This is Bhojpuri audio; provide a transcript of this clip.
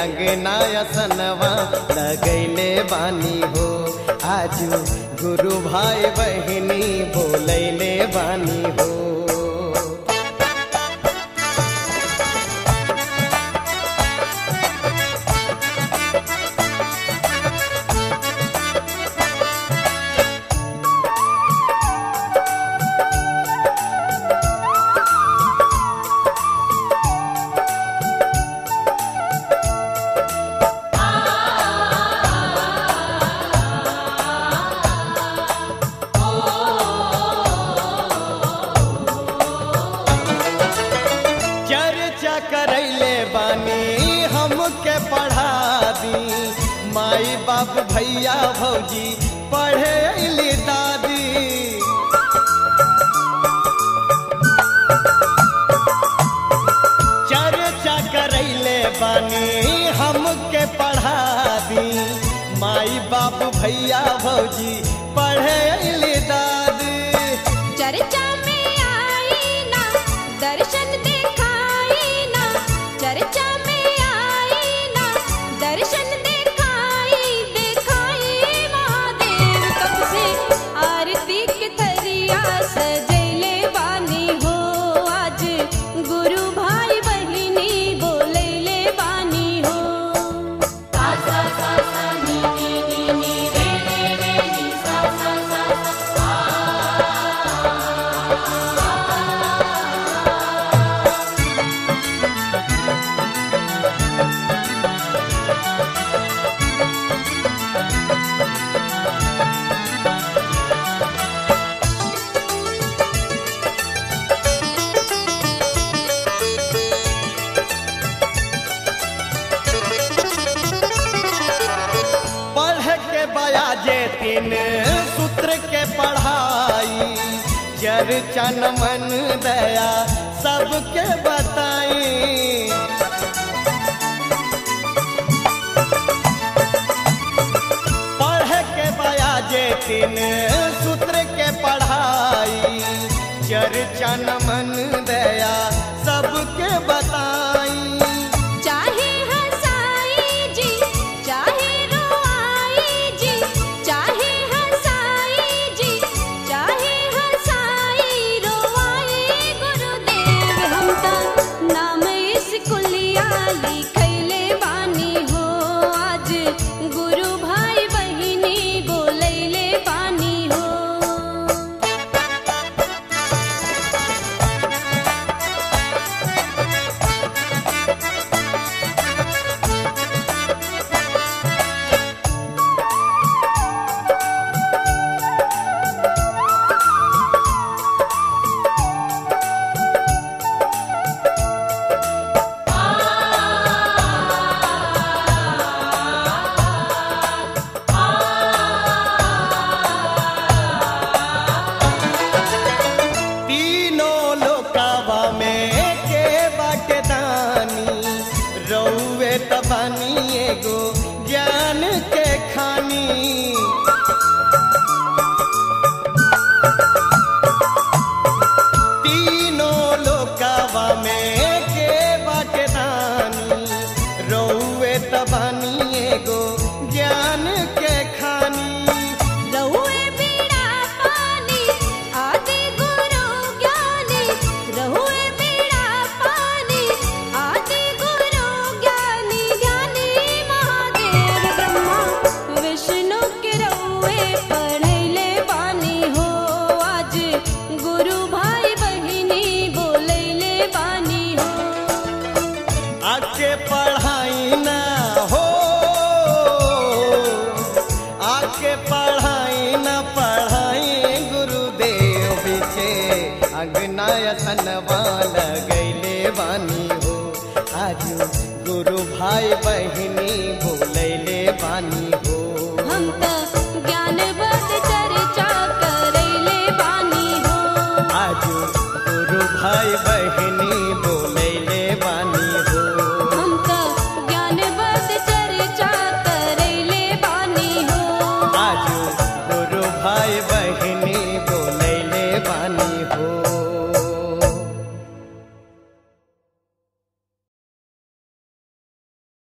अंगना असनवा लगैले बानी हो। आज गुरु भाई बहिनी बोलैले बानी हो। करैले बानी हमके पढ़ा दी, माई बाप भैया भौजी पढ़े अइली दादी। चर्चा करैले बानी हमके पढ़ा दी, माई बाप भैया भौजी पढ़े अइली दादी। चर्चा में आई ना दर्शन चर्चा में आई ना दर्शन दिखाई महादेव। कब से आरती के थरिया सजैले बानी हो। आज गुरु भाई बहिनी बोलैले बानी हो। सा सा सा सा नी नी नी नी रे रे रे नी सा सा सा सा बयाजे तीन सूत्र के पढ़ाई, चर्चा मन दया सबके बताई। पढ़ के बयाजे तीन सूत्र के पढ़ाई, चर्चा मन दया सबके बताई। तबानी एगो ज्ञान के खानी, तीनों लोकावा में के बाटे दानी, रउए तबानी एगो ज्ञान के खानी। रउए बीड़ा पानी आदि गुरु ज्ञानी, रउए बीड़ा पानी आदि गुरु ज्ञानी। महादेव ब्रह्मा विष्णु के रउए पढ़ैले बानी हो। आज गुरु भाई बहिनी बोलैले बानी हो। आके पढ़ाई ना हो, आके पढ़ाई ना पढ़ाई गुरुदेव बिचे अंगना असनवा लगैले बानी हो। आज गुरु भाई बहिनी बोलैले बानी हो। हम त ज्ञान बद चर्चा करैले बानी हो। आज गुरु भाई बहिनी